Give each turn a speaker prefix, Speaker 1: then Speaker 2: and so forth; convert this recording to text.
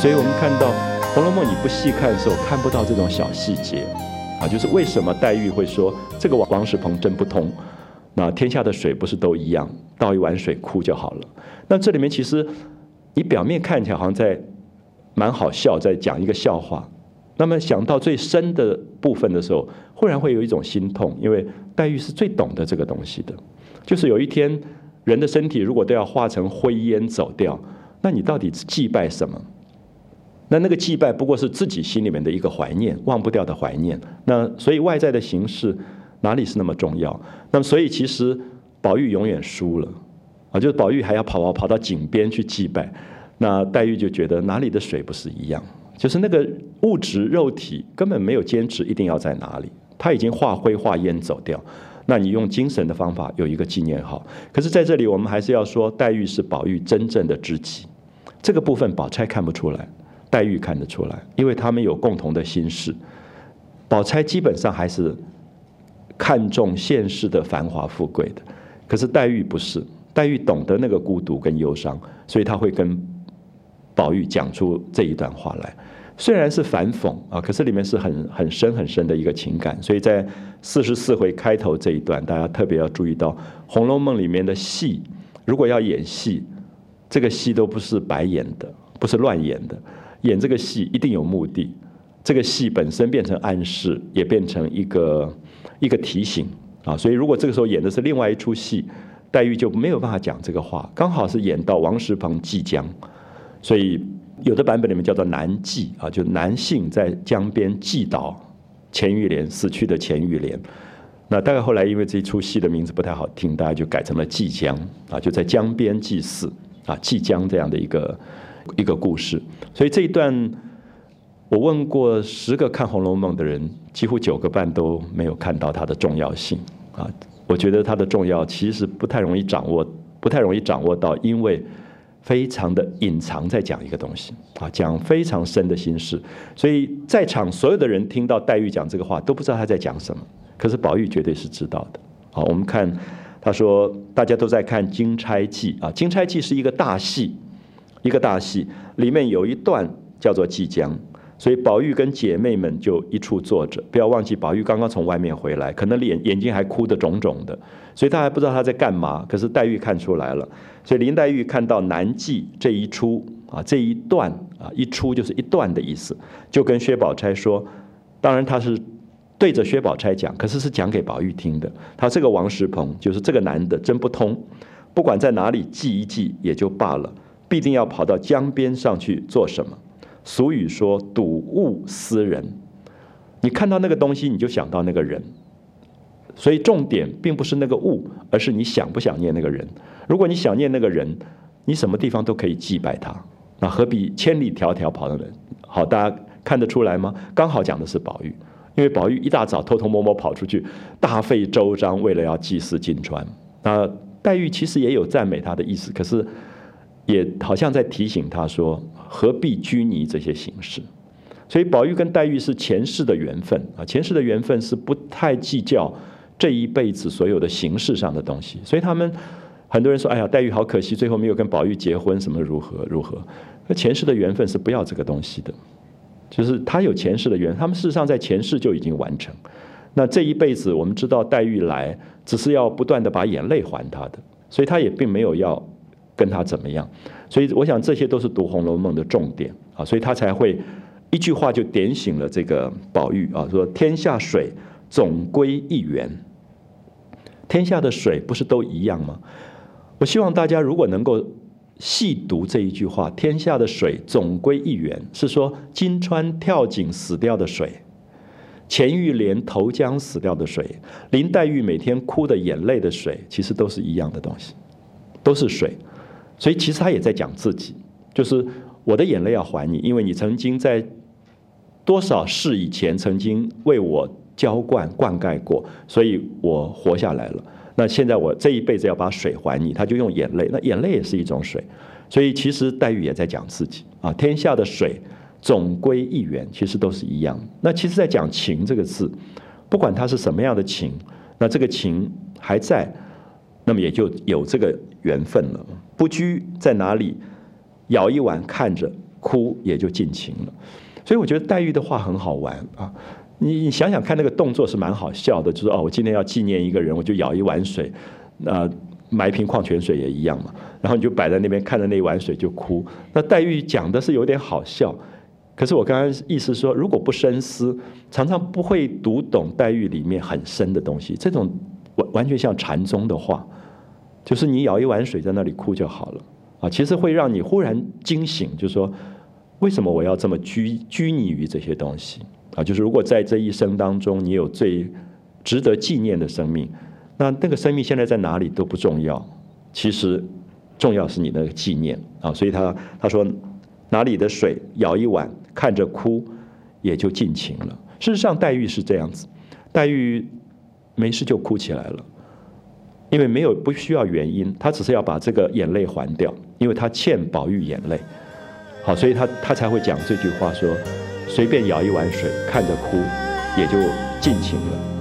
Speaker 1: 所以我们看到《红楼梦》，你不细看的时候看不到这种小细节啊，就是为什么黛玉会说这个王石鹏真不通，那天下的水不是都一样，倒一碗水哭就好了。那这里面其实你表面看起来好像在蛮好笑，在讲一个笑话，那么想到最深的部分的时候，忽然会有一种心痛，因为黛玉是最懂得这个东西的。就是有一天人的身体如果都要化成灰烟走掉，那你到底祭拜什么？那个祭拜不过是自己心里面的一个怀念，忘不掉的怀念。那所以外在的形式哪里是那么重要？那么所以其实宝玉永远输了啊，就是宝玉还要跑到井边去祭拜，那黛玉就觉得哪里的水不是一样？就是那个物质肉体根本没有坚持一定要在哪里，它已经化灰化烟走掉。那你用精神的方法有一个纪念号。可是在这里我们还是要说，黛玉是宝玉真正的知己，这个部分宝钗看不出来，黛玉看得出来，因为他们有共同的心事。宝钗基本上还是看重现世的繁华富贵的，可是黛玉不是，黛玉懂得那个孤独跟忧伤，所以她会跟宝玉讲出这一段话来。虽然是反讽啊，可是里面是很深很深的一个情感。所以在44回开头这一段，大家特别要注意到，《红楼梦》里面的戏，如果要演戏，这个戏都不是白演的，不是乱演的，演这个戏一定有目的。这个戏本身变成暗示，也变成一个提醒啊。所以如果这个时候演的是另外一出戏，黛玉就没有办法讲这个话，刚好是演到王石鹏祭江，所以有的版本里面叫做南祭啊，就男性在江边祭倒钱玉莲，死去的钱玉莲。那大概后来因为这一出戏的名字不太好听，大家就改成了祭江啊，就在江边祭祀啊，祭江这样的一个故事。所以这一段我问过10个看《红楼梦》的人，几乎9个半都没有看到它的重要性啊。我觉得它的重要其实不太容易掌握到，因为非常的隐藏在讲一个东西啊，讲非常深的心事。所以在场所有的人听到黛玉讲这个话都不知道她在讲什么，可是宝玉绝对是知道的。好，我们看他说大家都在看《金钗记》啊，《金钗记》是一个大戏，里面有一段叫做祭江。所以宝玉跟姐妹们就一处坐着，不要忘记宝玉刚刚从外面回来，可能眼睛还哭得肿肿的，所以他还不知道他在干嘛，可是黛玉看出来了。所以林黛玉看到南记这一出啊，这一段啊，一出就是一段的意思，就跟薛宝钗说，当然他是对着薛宝钗讲，可是是讲给宝玉听的。他这个王石鹏就是这个男的真不通，不管在哪里祭一祭也就罢了，必定要跑到江边上去做什么？俗语说睹物思人，你看到那个东西你就想到那个人，所以重点并不是那个物，而是你想不想念那个人。如果你想念那个人，你什么地方都可以祭拜他，那何必千里迢迢跑到人？好，大家看得出来吗？刚好讲的是宝玉，因为宝玉一大早偷偷摸摸跑出去，大费周章，为了要祭祀金钏。那黛玉其实也有赞美他的意思，可是也好像在提醒他说，何必拘泥这些形式。所以宝玉跟黛玉是前世的缘分啊，前世的缘分是不太计较这一辈子所有的形式上的东西。所以他们很多人说，哎呀，黛玉好可惜，最后没有跟宝玉结婚，什么如何。那前世的缘分是不要这个东西的，就是他有前世的缘，他们事实上在前世就已经完成。那这一辈子我们知道黛玉来只是要不断的把眼泪还他的，所以他也并没有要跟他怎么样。所以我想这些都是读《红楼梦》的重点啊，所以他才会一句话就点醒了这个宝玉啊，说天下水总归一源。天下的水不是都一样吗？我希望大家如果能够细读这一句话，天下的水总归一源，是说金钏跳井死掉的水，钱玉莲投江死掉的水，林黛玉每天哭的眼泪的水，其实都是一样的东西，都是水。所以其实他也在讲自己，就是我的眼泪要还你，因为你曾经在多少世以前曾经为我浇灌灌溉过，所以我活下来了。那现在我这一辈子要把水还你，他就用眼泪，那眼泪也是一种水。所以其实黛玉也在讲自己啊，天下的水总归一源，其实都是一样。那其实在讲情这个字，不管它是什么样的情，那这个情还在，那么也就有这个缘分了。不拘在哪里，舀一碗看着， 哭也就尽情了。所以我觉得黛玉的话很好玩啊。你想想看，那个动作是蛮好笑的，就是我今天要纪念一个人，我就舀一碗水，买一瓶矿泉水也一样嘛，然后你就摆在那边看着那一碗水就哭。那黛玉讲的是有点好笑，可是我刚刚意思说，如果不深思，常常不会读懂黛玉里面很深的东西。这种完全像禅宗的话，就是你舀一碗水在那里哭就好了啊，其实会让你忽然惊醒，就是说为什么我要这么拘泥于这些东西啊？就是如果在这一生当中，你有最值得纪念的生命，那个生命现在在哪里都不重要，其实重要是你那个纪念啊。所以他说哪里的水舀一碗，看着哭也就尽情了。事实上，黛玉是这样子，黛玉没事就哭起来了，因为不需要原因，她只是要把这个眼泪还掉，因为她欠宝玉眼泪。好，所以她才会讲这句话说，随便舀一碗水，看着哭也就尽情了。